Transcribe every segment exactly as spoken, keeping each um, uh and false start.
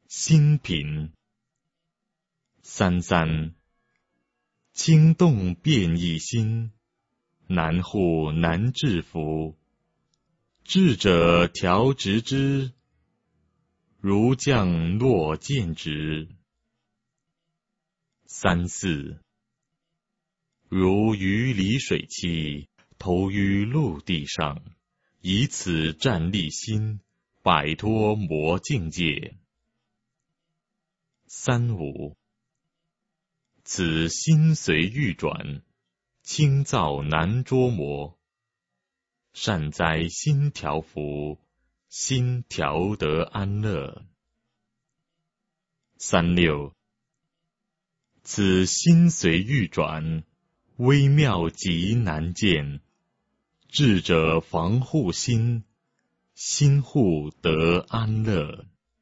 心平。三三，轻动变异心，难护难制服。智者调直之，如降落见直。三四，如鱼离水期，投于陆地上，以此站立心，摆脱魔境界。三五，此心随欲转，轻躁难捉摸。善哉心调伏，心调得安乐。三六，此心随欲转，微妙极难见。智者防护心，心护得安乐。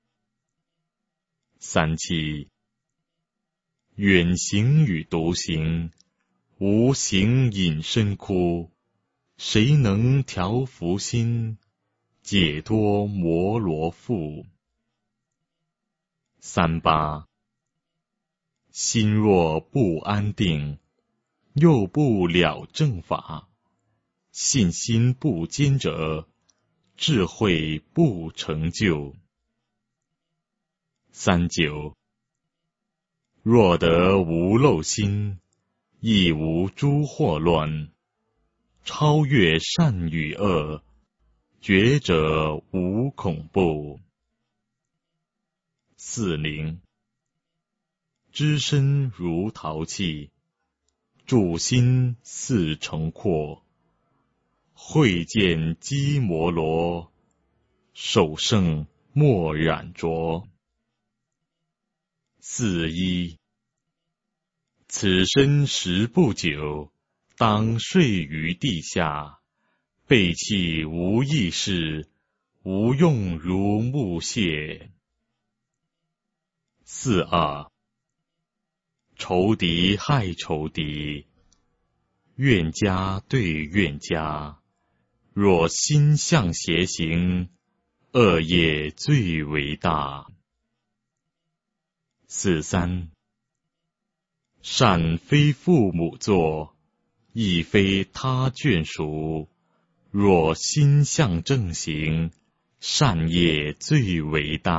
三七，远行与独行，无形隐身窟。谁能调伏心，解脱魔罗缚？三八，心若不安定，又不了正法，信心不坚者，智慧不成就。三九，若得无漏心，亦无诸惑乱。超越善与恶，觉者无恐怖。四零，知身如陶器，助心似成阔。慧见机摩罗，守圣莫染浊。四一，此身时不久，当睡于地下，背弃无益事，无用如木屑。四二，仇敌害仇敌，怨家对怨家，若心向邪行，恶业最为大。四三，善非父母作，亦非他眷属。若心向正行，善业最为大。